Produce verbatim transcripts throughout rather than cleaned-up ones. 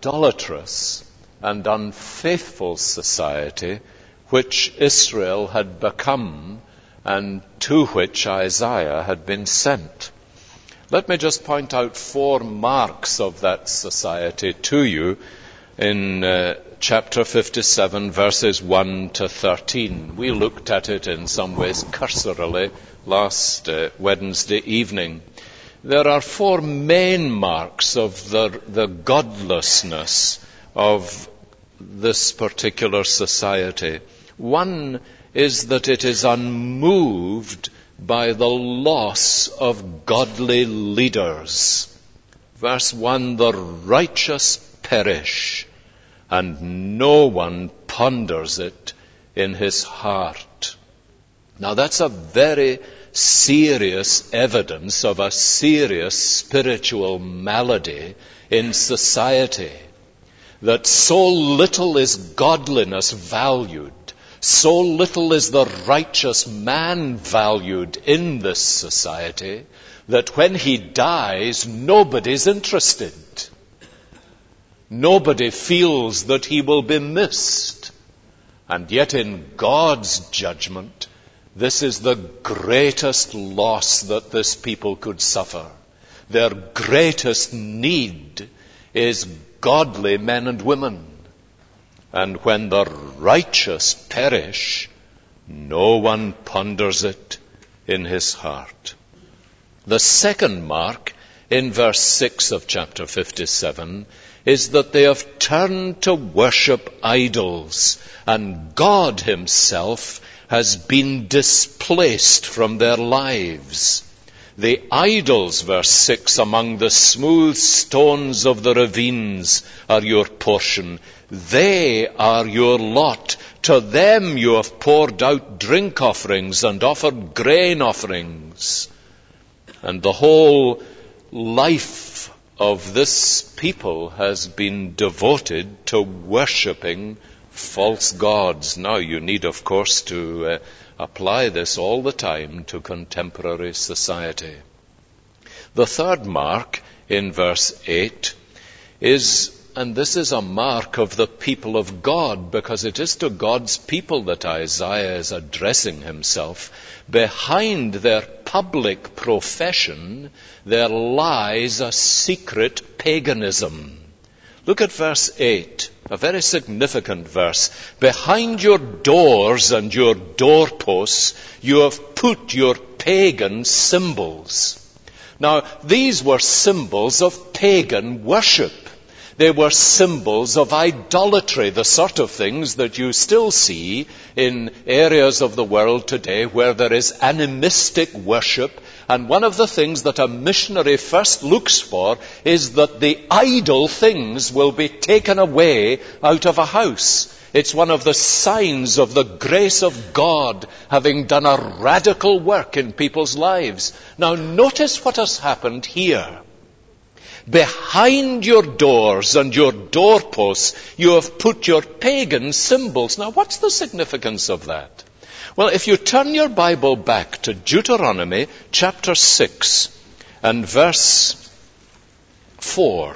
idolatrous and unfaithful society which Israel had become and to which Isaiah had been sent. Let me just point out four marks of that society to you in uh, chapter fifty-seven, verses one to thirteen. We looked at it in some ways cursorily last uh, Wednesday evening. There are four main marks of the, the godlessness of this particular society. One is that it is unmoved by the loss of godly leaders. Verse one, the righteous perish, and no one ponders it in his heart. Now that's a very serious evidence of a serious spiritual malady in society, that so little is godliness valued, so little is the righteous man valued in this society, that when he dies, nobody's interested. Nobody feels that he will be missed. And yet in God's judgment, this is the greatest loss that this people could suffer. Their greatest need is godly men and women. And when the righteous perish, no one ponders it in his heart. The second mark in verse six of chapter fifty-seven is that they have turned to worship idols, and God himself has been displaced from their lives. The idols, verse six, among the smooth stones of the ravines are your portion. They are your lot. To them you have poured out drink offerings and offered grain offerings. And the whole life of this people has been devoted to worshipping false gods. Now you need, of course, to uh, apply this all the time to contemporary society. The third mark in verse eight is, and this is a mark of the people of God, because it is to God's people that Isaiah is addressing himself. Behind their public profession, there lies a secret paganism. Look at verse eight, a very significant verse. Behind your doors and your doorposts, you have put your pagan symbols. Now, these were symbols of pagan worship. They were symbols of idolatry, the sort of things that you still see in areas of the world today where there is animistic worship. And one of the things that a missionary first looks for is that the idol things will be taken away out of a house. It's one of the signs of the grace of God having done a radical work in people's lives. Now notice what has happened here. Behind your doors and your doorposts, you have put your pagan symbols. Now, what's the significance of that? Well, if you turn your Bible back to Deuteronomy chapter six and verse four,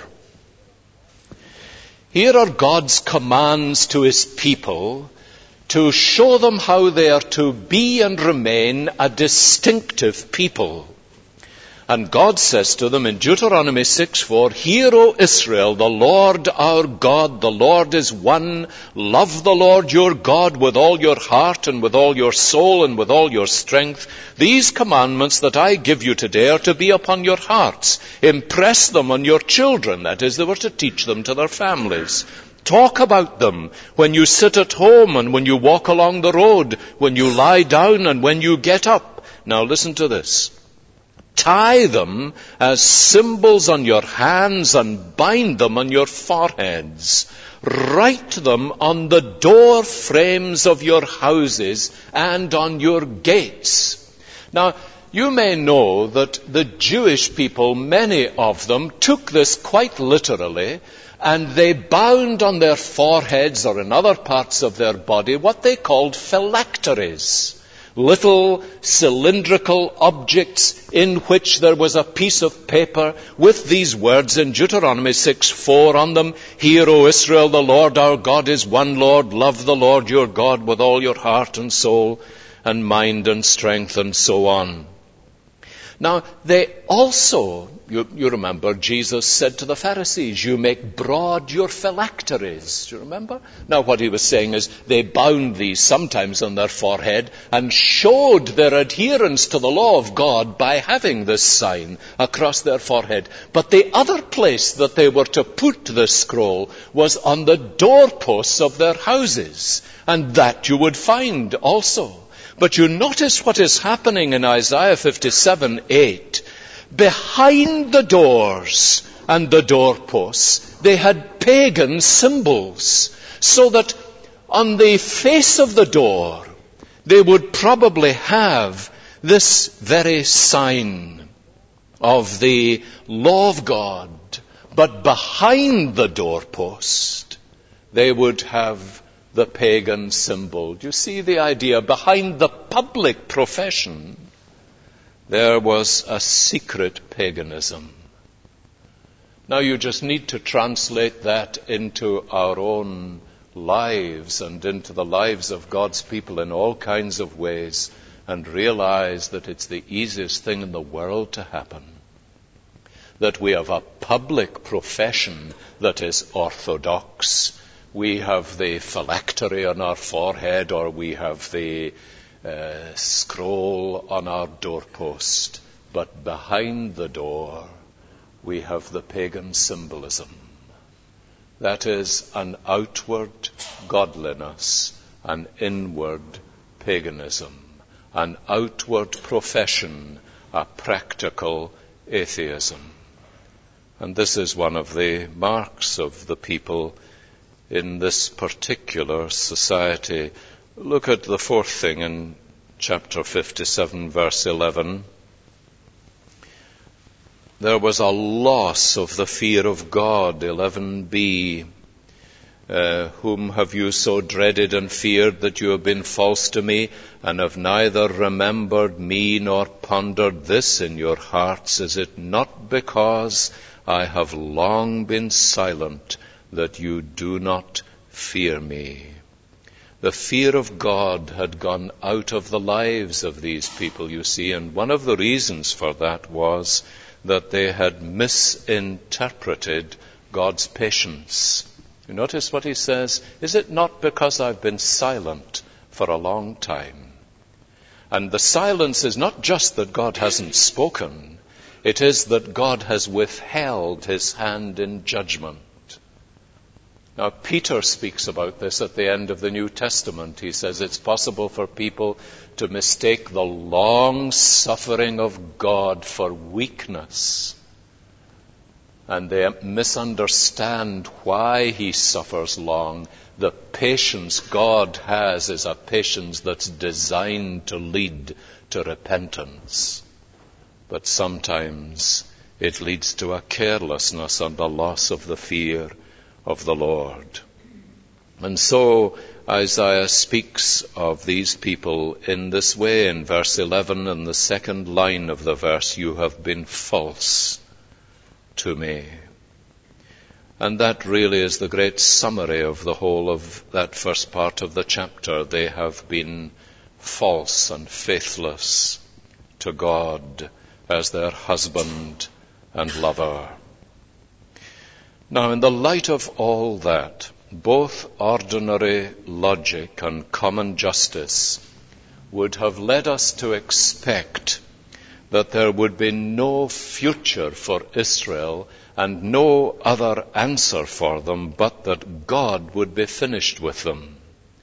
here are God's commands to his people to show them how they are to be and remain a distinctive people. And God says to them in Deuteronomy six four, Hear, O Israel, the Lord our God, the Lord is one. Love the Lord your God with all your heart and with all your soul and with all your strength. These commandments that I give you today are to be upon your hearts. Impress them on your children. That is, they were to teach them to their families. Talk about them when you sit at home and when you walk along the road, when you lie down and when you get up. Now listen to this. Tie them as symbols on your hands and bind them on your foreheads. Write them on the door frames of your houses and on your gates. Now, you may know that the Jewish people, many of them, took this quite literally, and they bound on their foreheads or in other parts of their body what they called phylacteries. little cylindrical objects in which there was a piece of paper with these words in Deuteronomy six four on them. Hear, O Israel, the Lord our God is one Lord. Love the Lord your God with all your heart and soul and mind and strength, and so on. Now, they also, you, you remember, Jesus said to the Pharisees, you make broad your phylacteries. Do you remember? Now, what he was saying is they bound these sometimes on their forehead and showed their adherence to the law of God by having this sign across their forehead. But the other place that they were to put this scroll was on the doorposts of their houses. And that you would find also. But you notice what is happening in Isaiah fifty-seven eight. Behind the doors and the doorposts, they had pagan symbols, so that on the face of the door, they would probably have this very sign of the law of God. But behind the doorpost, they would have the pagan symbol. Do you see the idea? Behind the public profession, there was a secret paganism. Now you just need to translate that into our own lives and into the lives of God's people in all kinds of ways, and realize that it's the easiest thing in the world to happen. That we have a public profession that is orthodox. We have the phylactery on our forehead, or we have the uh, scroll on our doorpost. But behind the door, we have the pagan symbolism. That is an outward godliness, an inward paganism, an outward profession, a practical atheism. And this is one of the marks of the people in this particular society. Look at the fourth thing in chapter fifty-seven, verse eleven. There was a loss of the fear of God, eleven b. Uh, whom have you so dreaded and feared that you have been false to me, and have neither remembered me nor pondered this in your hearts? Is it not because I have long been silent that you do not fear me? The fear of God had gone out of the lives of these people, you see, and one of the reasons for that was that they had misinterpreted God's patience. You notice what he says? Is it not because I've been silent for a long time? And the silence is not just that God hasn't spoken. It is that God has withheld his hand in judgment. Now, Peter speaks about this at the end of the New Testament. He says it's possible for people to mistake the long suffering of God for weakness. And they misunderstand why he suffers long. The patience God has is a patience that's designed to lead to repentance. But sometimes it leads to a carelessness and a loss of the fear of the Lord. And so Isaiah speaks of these people in this way in verse eleven and the second line of the verse, you have been false to me. And that really is the great summary of the whole of that first part of the chapter. They have been false and faithless to God as their husband and lover. Now, in the light of all that, both ordinary logic and common justice would have led us to expect that there would be no future for Israel and no other answer for them, but that God would be finished with them.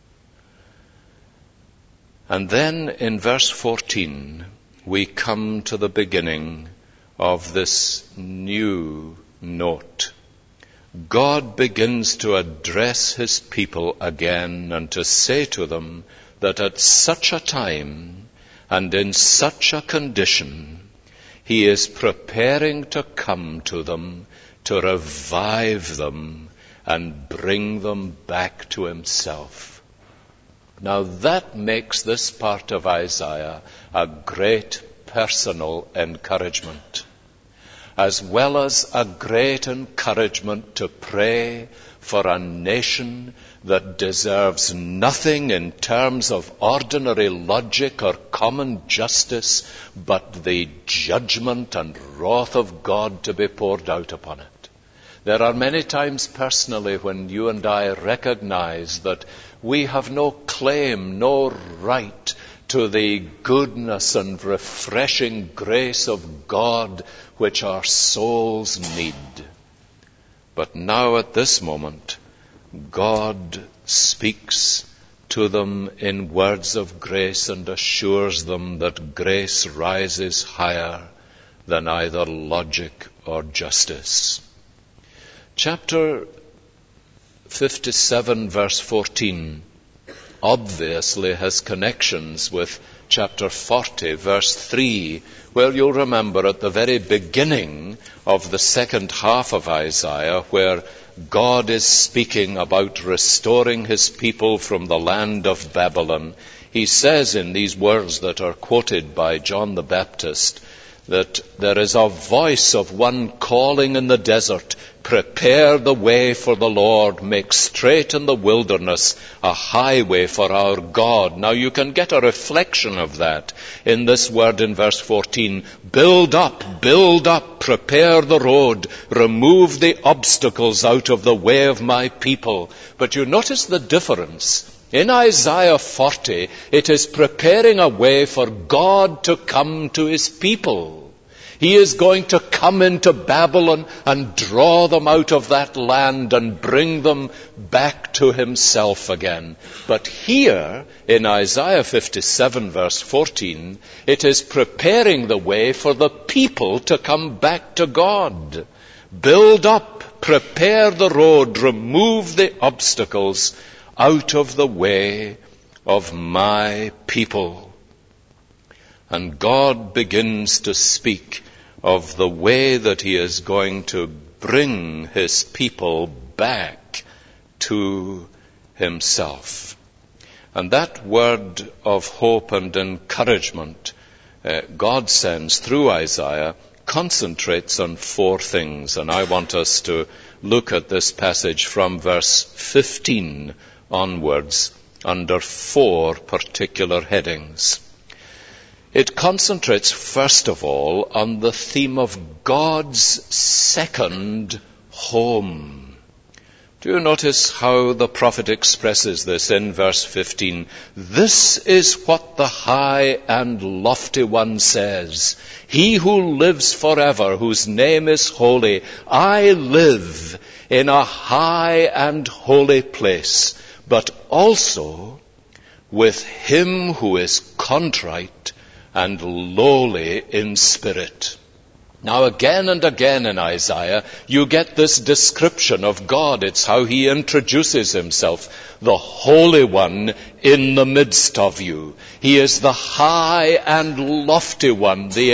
And then in verse fourteen, we come to the beginning of this new note. God begins to address his people again and to say to them that at such a time and in such a condition, he is preparing to come to them, to revive them and bring them back to himself. Now that makes this part of Isaiah a great personal encouragement, as well as a great encouragement to pray for a nation that deserves nothing in terms of ordinary logic or common justice, but the judgment and wrath of God to be poured out upon it. There are many times personally when you and I recognize that we have no claim, no right to the goodness and refreshing grace of God which our souls need. But now at this moment, God speaks to them in words of grace and assures them that grace rises higher than either logic or justice. Chapter fifty-seven, verse fourteen, obviously has connections with chapter forty, verse three, where you'll remember at the very beginning of the second half of Isaiah, where God is speaking about restoring his people from the land of Babylon. He says in these words that are quoted by John the Baptist, that there is a voice of one calling in the desert, prepare the way for the Lord, make straight in the wilderness a highway for our God. Now you can get a reflection of that in this word in verse fourteen. Build up, build up, prepare the road, remove the obstacles out of the way of my people. But you notice the difference. In Isaiah forty, it is preparing a way for God to come to his people. He is going to come into Babylon and draw them out of that land and bring them back to himself again. But here, in Isaiah fifty-seven, verse fourteen, it is preparing the way for the people to come back to God. Build up, prepare the road, remove the obstacles out of the way of my people. And God begins to speak of the way that he is going to bring his people back to himself. And that word of hope and encouragement uh, God sends through Isaiah concentrates on four things. And I want us to look at this passage from verse fifteen onwards under four particular headings. It concentrates, first of all, on the theme of God's second home. Do you notice how the prophet expresses this in verse fifteen? This is what the high and lofty one says. He who lives forever, whose name is holy, I live in a high and holy place, but also with him who is contrite and lowly in spirit. Now again and again in Isaiah, you get this description of God. It's how he introduces himself. The Holy One in the midst of you. He is the high and lofty one, the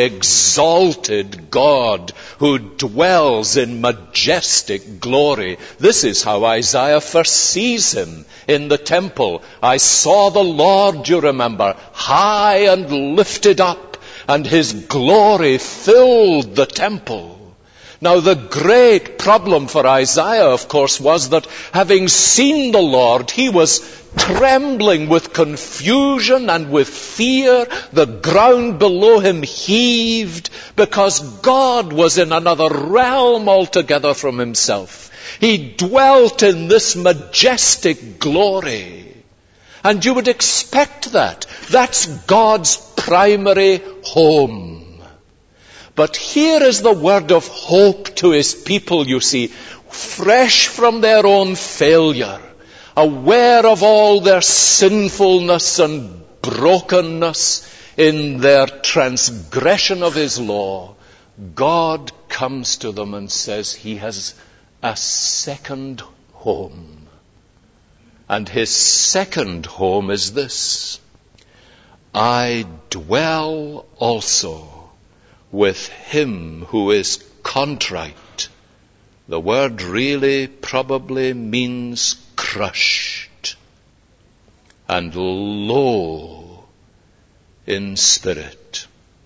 exalted God who dwells in majestic glory. This is how Isaiah first sees him in the temple. I saw the Lord, you remember, high and lifted up, and his glory filled the temple. Now the great problem for Isaiah, of course, was that having seen the Lord, he was trembling with confusion and with fear. The ground below him heaved because God was in another realm altogether from himself. He dwelt in this majestic glory. And you would expect that. That's God's primary home. But here is the word of hope to his people, you see, fresh from their own failure, aware of all their sinfulness and brokenness in their transgression of his law. God comes to them and says he has a second home. And his second home is this: I dwell also with him who is contrite. The word really probably means crushed. and low in spirit.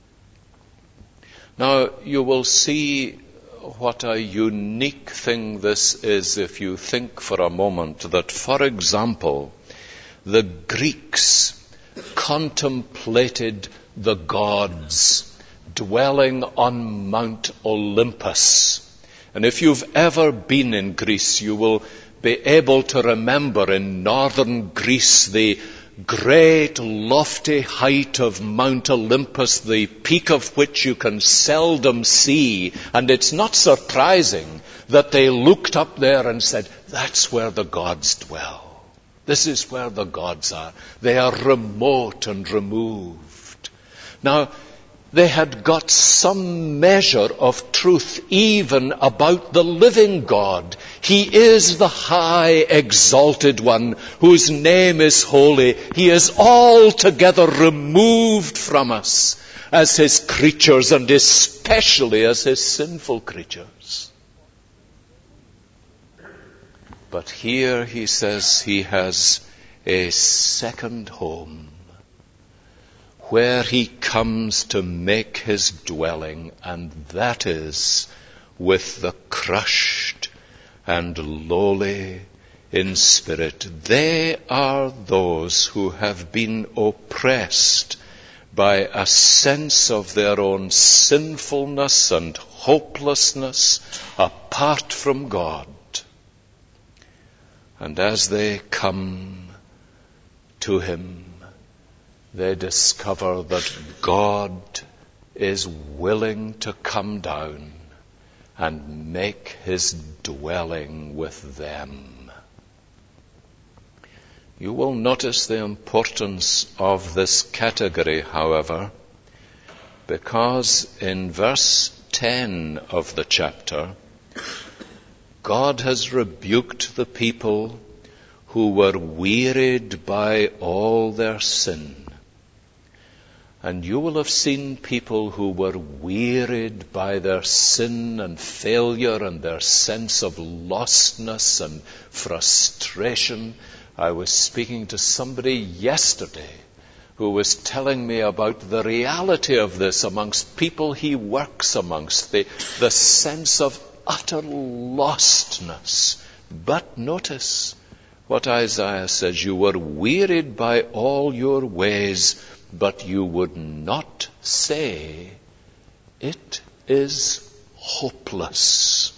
Now, you will see what a unique thing this is if you think for a moment that, for example, the Greeks contemplated the gods dwelling on Mount Olympus. And if you've ever been in Greece, you will be able to remember in northern Greece the great lofty height of Mount Olympus, the peak of which you can seldom see. And it's not surprising that they looked up there and said, that's where the gods dwell. This is where the gods are. They are remote and removed. Now, they had got some measure of truth even about the living God. He is the high exalted one whose name is holy. He is altogether removed from us as his creatures, and especially as his sinful creatures. But here he says he has a second home, where he comes to make his dwelling, and that is with the crushed and lowly in spirit. They are those who have been oppressed by a sense of their own sinfulness and hopelessness apart from God. And as they come to him, they discover that God is willing to come down and make his dwelling with them. You will notice the importance of this category, however, because in verse ten of the chapter, God has rebuked the people who were wearied by all their sin. And you will have seen people who were wearied by their sin and failure and their sense of lostness and frustration. I was speaking to somebody yesterday who was telling me about the reality of this amongst people he works amongst, the, the sense of utter lostness. But notice what Isaiah says, you were wearied by all your ways, but you would not say, it is hopeless.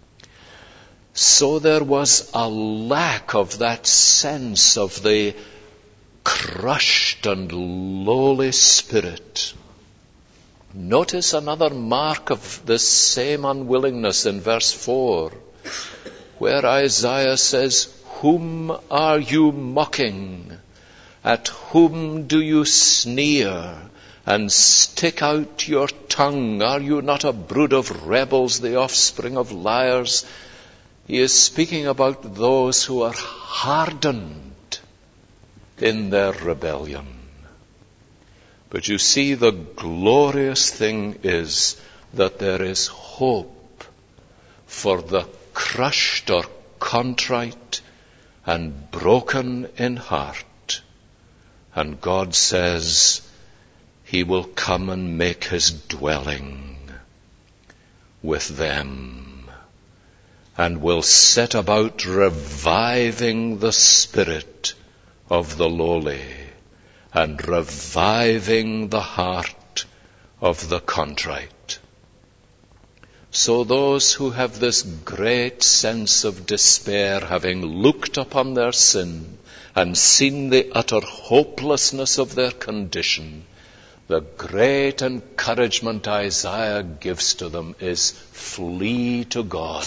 So there was a lack of that sense of the crushed and lowly spirit. Notice another mark of this same unwillingness in verse four, where Isaiah says, whom are you mocking? At whom do you sneer and stick out your tongue? Are you not a brood of rebels, the offspring of liars? He is speaking about those who are hardened in their rebellion. But you see, the glorious thing is that there is hope for the crushed or contrite and broken in heart. And God says he will come and make his dwelling with them, and will set about reviving the spirit of the lowly and reviving the heart of the contrite. So those who have this great sense of despair, having looked upon their sin and seen the utter hopelessness of their condition, the great encouragement Isaiah gives to them is flee to God,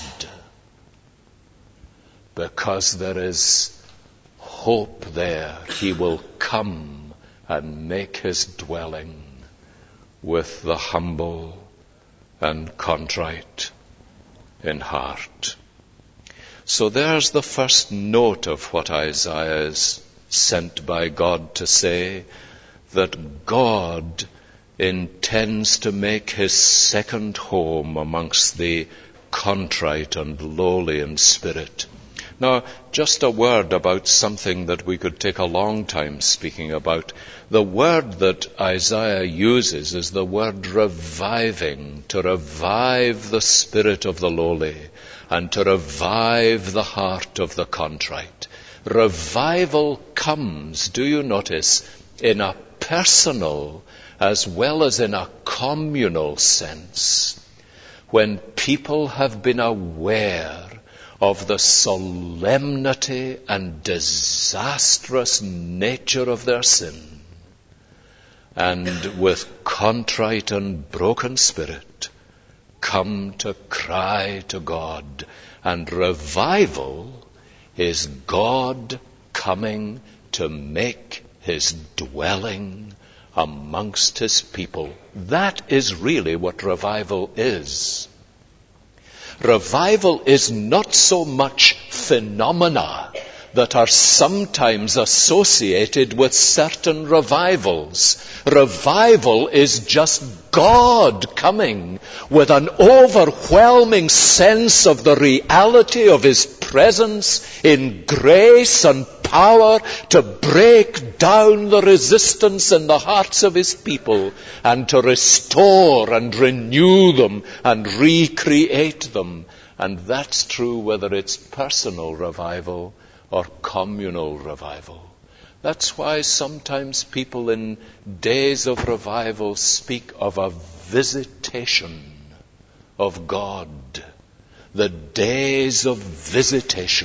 because there is hope there. He will come and make his dwelling with the humble and contrite in heart. So there's the first note of what Isaiah is sent by God to say, that God intends to make his second home amongst the contrite and lowly in spirit. Now, just a word about something that we could take a long time speaking about. The word that Isaiah uses is the word reviving, to revive the spirit of the lowly and to revive the heart of the contrite. Revival comes, do you notice, in a personal as well as in a communal sense. When people have been aware of the solemnity and disastrous nature of their sin, and with contrite and broken spirit come to cry to God. And revival is God coming to make his dwelling amongst his people. That is really what revival is. Revival is not so much phenomena that are sometimes associated with certain revivals. Revival is just God coming with an overwhelming sense of the reality of his presence in grace and power to break down the resistance in the hearts of his people and to restore and renew them and recreate them. And that's true whether it's personal revival or communal revival. That's why sometimes people in days of revival speak of a visitation of God. The days of visitation.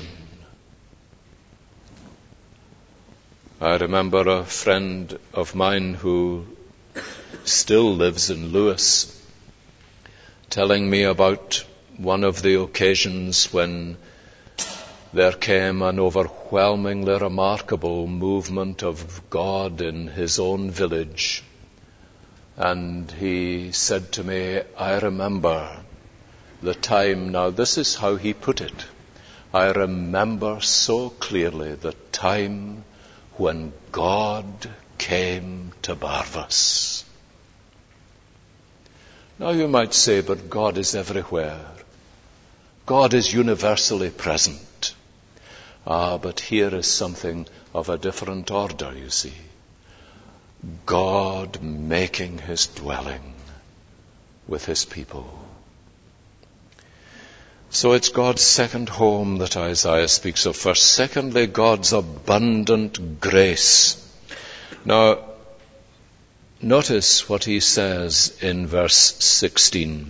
I remember a friend of mine who still lives in Lewis telling me about one of the occasions when there came an overwhelmingly remarkable movement of God in his own village. And he said to me, I remember the time, now this is how he put it, I remember so clearly the time when God came to Barvas. Now you might say, but God is everywhere. God is universally present. Ah, but here is something of a different order, you see. God making his dwelling with his people. So it's God's second home that Isaiah speaks of first. Secondly, God's abundant grace. Now, notice what he says in verse sixteen.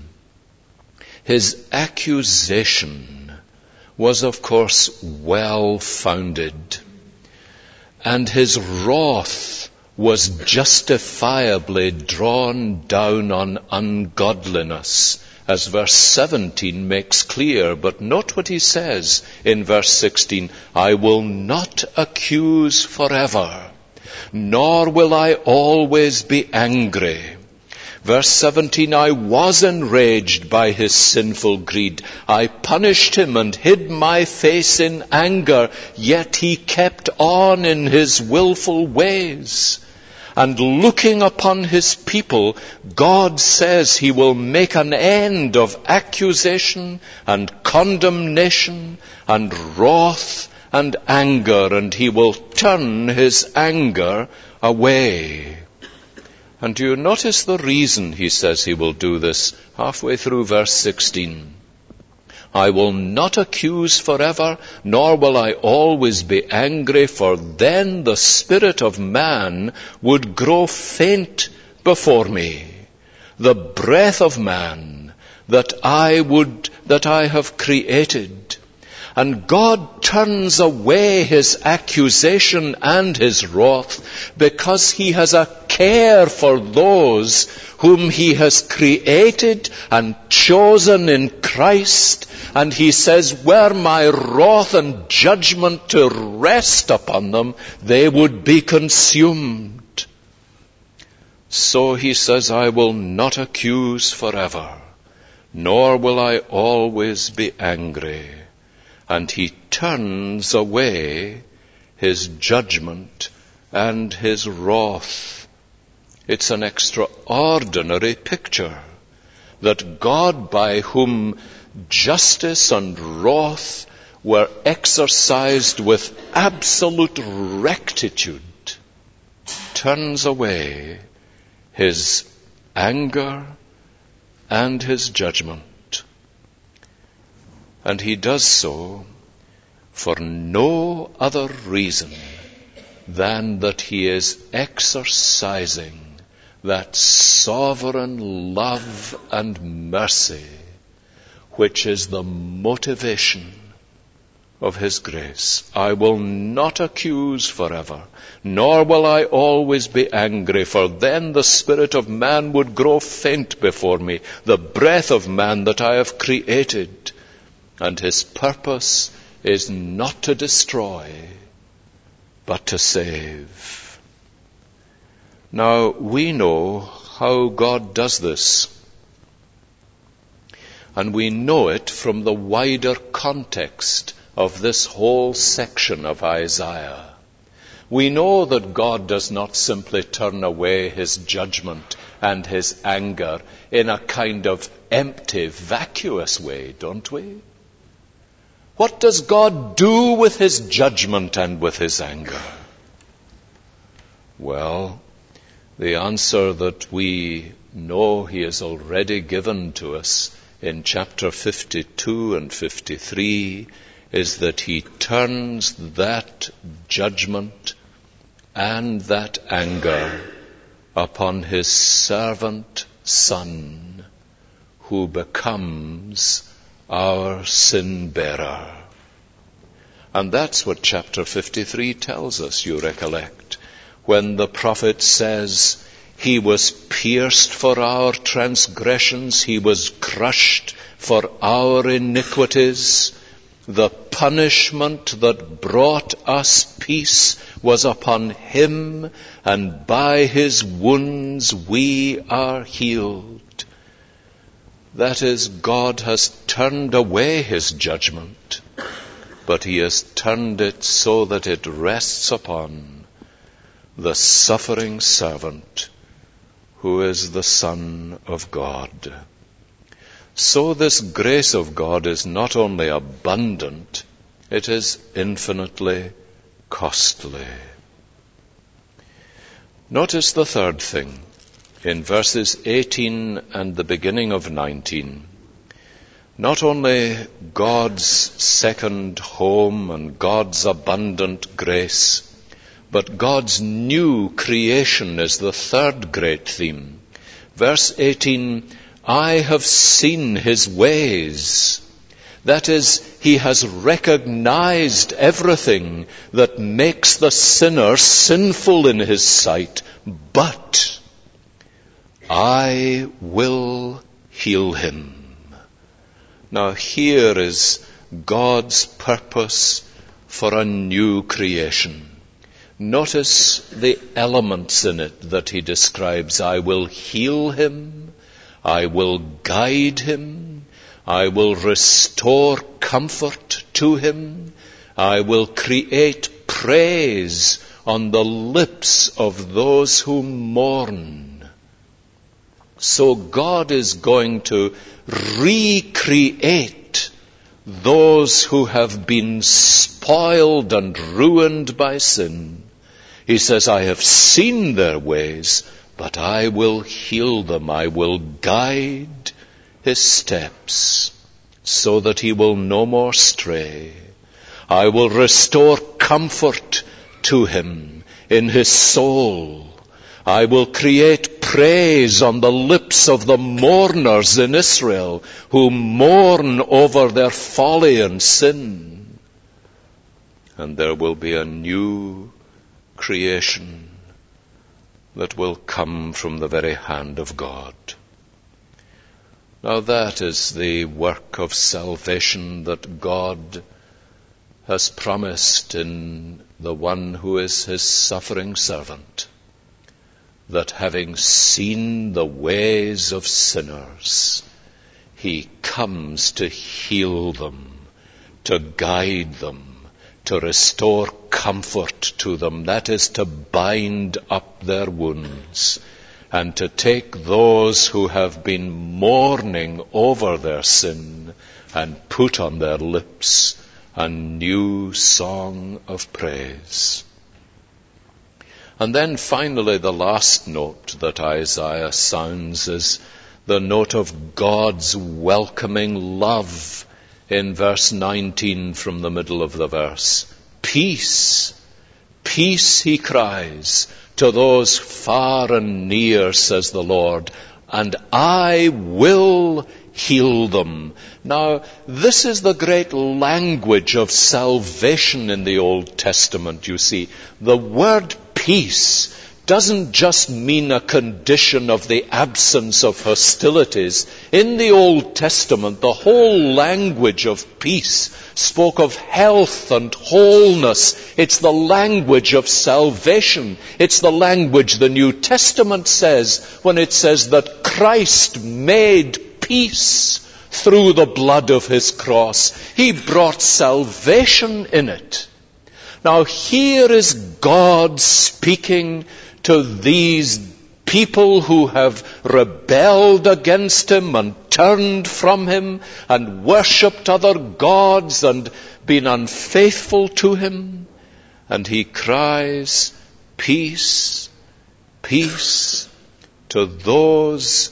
His accusation was, of course, well-founded, and his wrath was justifiably drawn down on ungodliness, as verse seventeen makes clear. But note what he says in verse sixteen, I will not accuse forever, nor will I always be angry. Verse seventeen, I was enraged by his sinful greed. I punished him and hid my face in anger, yet he kept on in his willful ways. And looking upon his people, God says he will make an end of accusation and condemnation and wrath and anger, and he will turn his anger away. And do you notice the reason he says he will do this halfway through verse sixteen? I will not accuse forever, nor will I always be angry, for then the spirit of man would grow faint before me. The breath of man that I would, that I have created. And God turns away his accusation and his wrath because he has a care for those whom he has created and chosen in Christ. And he says, were my wrath and judgment to rest upon them, they would be consumed. So he says, I will not accuse forever, nor will I always be angry. And he turns away his judgment and his wrath. It's an extraordinary picture that God, by whom justice and wrath were exercised with absolute rectitude, turns away his anger and his judgment. And he does so for no other reason than that he is exercising that sovereign love and mercy which is the motivation of his grace. I will not accuse forever, nor will I always be angry, for then the spirit of man would grow faint before me, the breath of man that I have created. And his purpose is not to destroy, but to save. Now, we know how God does this. And we know it from the wider context of this whole section of Isaiah. We know that God does not simply turn away his judgment and his anger in a kind of empty, vacuous way, don't we? What does God do with his judgment and with his anger? Well, the answer that we know he has already given to us in chapter fifty-two and fifty-three is that he turns that judgment and that anger upon his servant Son, who becomes our sin bearer. And that's what chapter fifty-three tells us, you recollect, when the prophet says, he was pierced for our transgressions, he was crushed for our iniquities. The punishment that brought us peace was upon him, and by his wounds we are healed. That is, God has turned away his judgment, but he has turned it so that it rests upon the suffering servant who is the Son of God. So this grace of God is not only abundant, it is infinitely costly. Notice the third thing in verses eighteen and the beginning of nineteen. Not only God's second home and God's abundant grace, but God's new creation is the third great theme. Verse eighteen, I have seen his ways. That is, he has recognized everything that makes the sinner sinful in his sight, but I will heal him. Now here is God's purpose for a new creation. Notice the elements in it that he describes. I will heal him. I will guide him. I will restore comfort to him. I will create praise on the lips of those who mourn. So God is going to recreate those who have been spoiled and ruined by sin. He says, I have seen their ways, but I will heal them. I will guide his steps so that he will no more stray. I will restore comfort to him in his soul. I will create praise on the lips of the mourners in Israel who mourn over their folly and sin. And there will be a new creation that will come from the very hand of God. Now that is the work of salvation that God has promised in the one who is his suffering servant, that having seen the ways of sinners, he comes to heal them, to guide them, to restore comfort to them, that is, to bind up their wounds, and to take those who have been mourning over their sin and put on their lips a new song of praise. And then finally the last note that Isaiah sounds is the note of God's welcoming love in verse nineteen from the middle of the verse. Peace, peace, he cries, to those far and near, says the Lord, and I will heal them. Now, this is the great language of salvation in the Old Testament, you see. The word peace doesn't just mean a condition of the absence of hostilities. In the Old Testament, the whole language of peace spoke of health and wholeness. It's the language of salvation. It's the language the New Testament says when it says that Christ made peace through the blood of his cross. He brought salvation in it. Now here is God speaking to these people who have rebelled against him and turned from him and worshipped other gods and been unfaithful to him. And he cries, peace, peace to those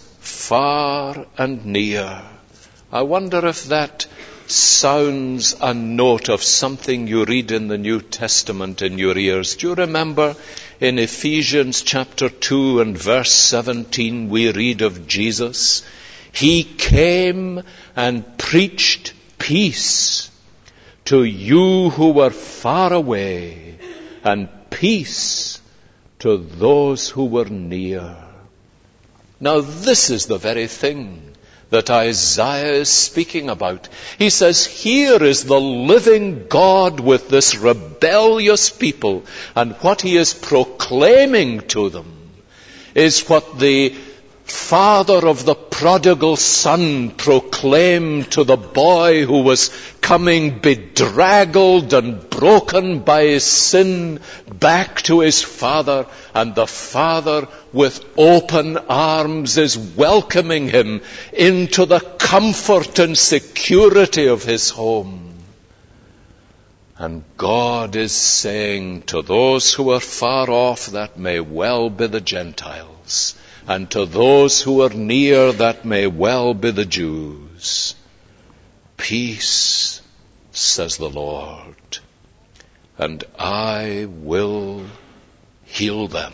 far and near. I wonder if that sounds a note of something you read in the New Testament in your ears. Do you remember in Ephesians chapter two and verse seventeen we read of Jesus? He came and preached peace to you who were far away, and peace to those who were near. Now this is the very thing that Isaiah is speaking about. He says, here is the living God with this rebellious people, and what he is proclaiming to them is what the father of the prodigal son proclaimed to the boy who was coming bedraggled and broken by his sin back to his father, and the father with open arms is welcoming him into the comfort and security of his home. And God is saying to those who are far off, that may well be the Gentiles, and to those who are near, that may well be the Jews, peace, says the Lord, and I will heal them.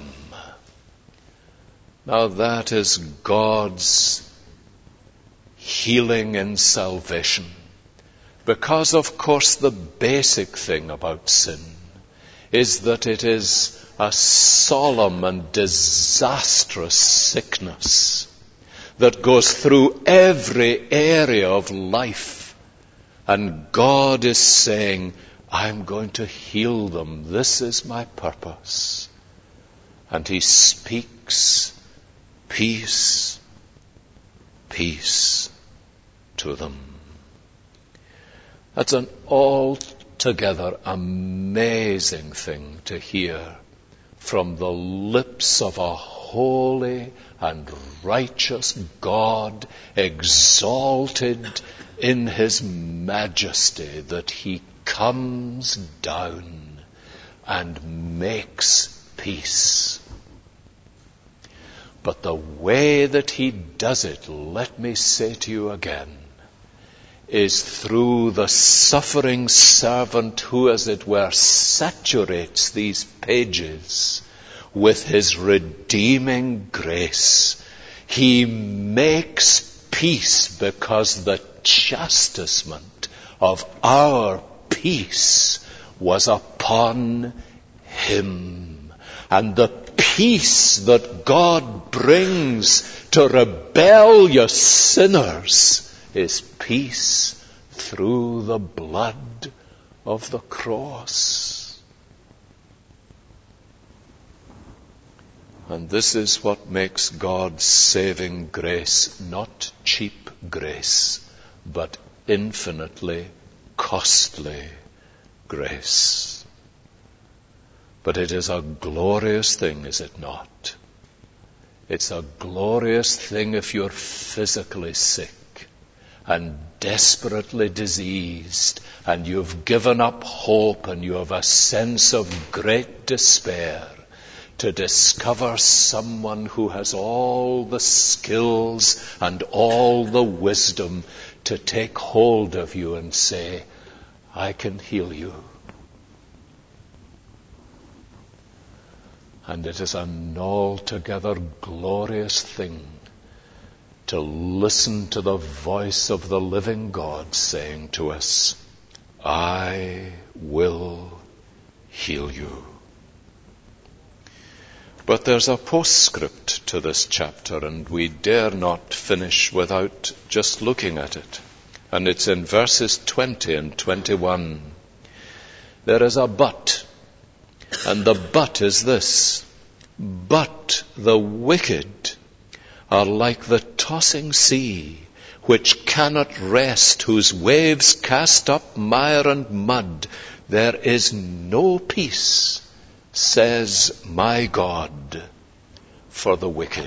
Now that is God's healing and salvation. Because, of course, the basic thing about sin is that it is a solemn and disastrous sickness that goes through every area of life. And God is saying, I'm going to heal them. This is my purpose. And he speaks peace, peace to them. That's an altogether amazing thing to hear from the lips of a holy and righteous God, exalted in his majesty, that he comes down and makes peace. But the way that he does it, let me say to you again, is through the suffering servant who, as it were, saturates these pages with his redeeming grace. He makes peace because the chastisement of our peace was upon him. And the peace that God brings to rebellious sinners is peace through the blood of the cross. And this is what makes God's saving grace not cheap grace, but infinitely costly grace. But it is a glorious thing, is it not? It's a glorious thing if you're physically sick and desperately diseased, and you've given up hope and you have a sense of great despair, to discover someone who has all the skills and all the wisdom to take hold of you and say, I can heal you. And it is an altogether glorious thing to listen to the voice of the living God saying to us, I will heal you. But there's a postscript to this chapter, and we dare not finish without just looking at it. And it's in verses twenty and twenty-one. There is a but, and the but is this: but the wicked are like the tossing sea, which cannot rest, whose waves cast up mire and mud. There is no peace, says my God, for the wicked.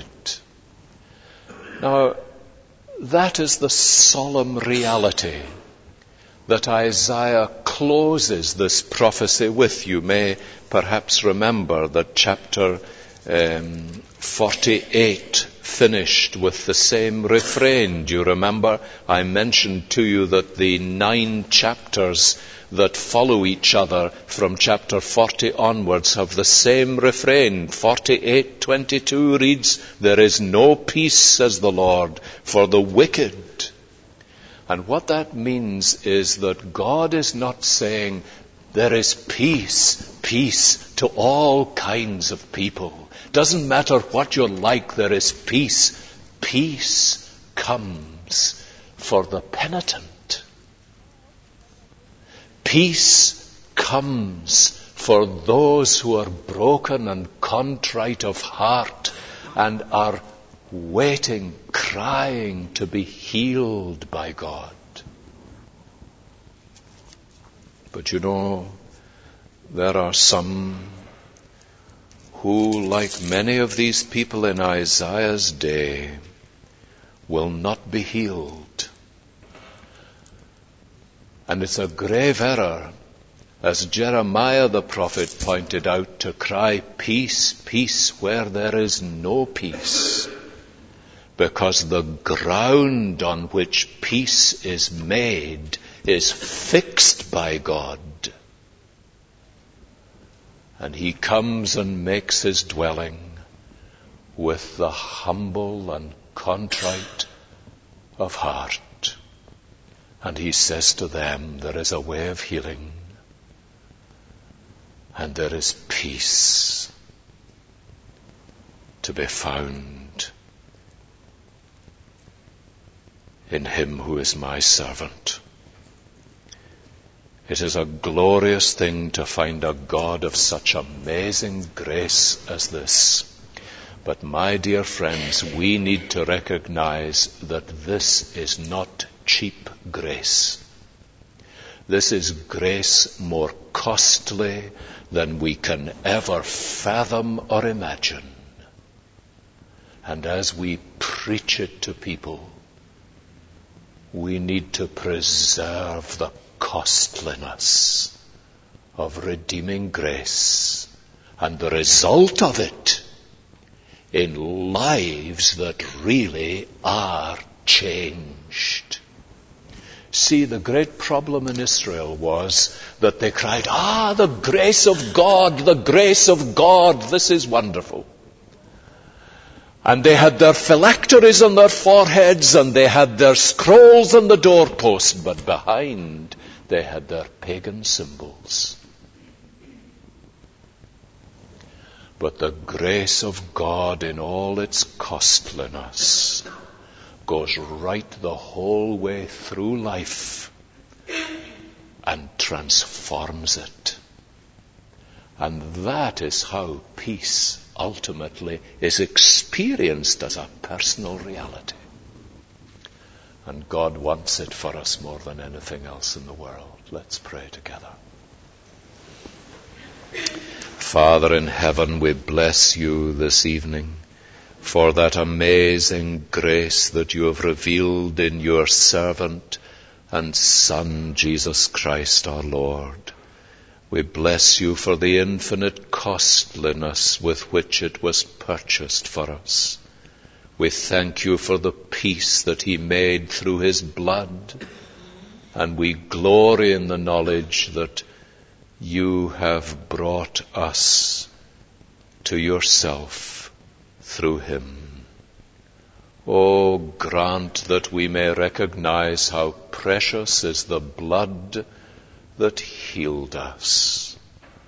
Now, that is the solemn reality that Isaiah closes this prophecy with. You may perhaps remember that chapter um, forty-eight finished with the same refrain. Do you remember? I mentioned to you that the nine chapters that follow each other from chapter forty onwards have the same refrain. forty-eight twenty-two reads, there is no peace, says the Lord, for the wicked. And what that means is that God is not saying there is peace, peace to all kinds of people. Doesn't matter what you're like, there is peace. Peace comes for the penitent. Peace comes for those who are broken and contrite of heart and are waiting, crying to be healed by God. But you know, there are some who, like many of these people in Isaiah's day, will not be healed. And it's a grave error, as Jeremiah the prophet pointed out, to cry, peace, peace, where there is no peace. Because the ground on which peace is made is fixed by God. And he comes and makes his dwelling with the humble and contrite of heart. And he says to them, there is a way of healing, and there is peace to be found in him who is my servant. It is a glorious thing to find a God of such amazing grace as this. But my dear friends, we need to recognize that this is not cheap grace. This is grace more costly than we can ever fathom or imagine. And as we preach it to people, we need to preserve the costliness of redeeming grace and the result of it in lives that really are changed. See, the great problem in Israel was that they cried, ah, the grace of God, the grace of God, this is wonderful. And they had their phylacteries on their foreheads, and they had their scrolls on the doorpost, but behind they had their pagan symbols. But the grace of God in all its costliness goes right the whole way through life and transforms it. And that is how peace ultimately is experienced as a personal reality. And God wants it for us more than anything else in the world. Let's pray together. Father in heaven, we bless you this evening for that amazing grace that you have revealed in your servant and Son, Jesus Christ our Lord. We bless you for the infinite costliness with which it was purchased for us. We thank you for the peace that he made through his blood, and we glory in the knowledge that you have brought us to yourself through him. Oh, grant that we may recognize how precious is the blood that healed us,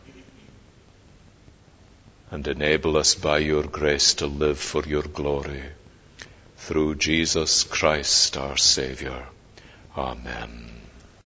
and enable us by your grace to live for your glory. Through Jesus Christ our Savior. Amen.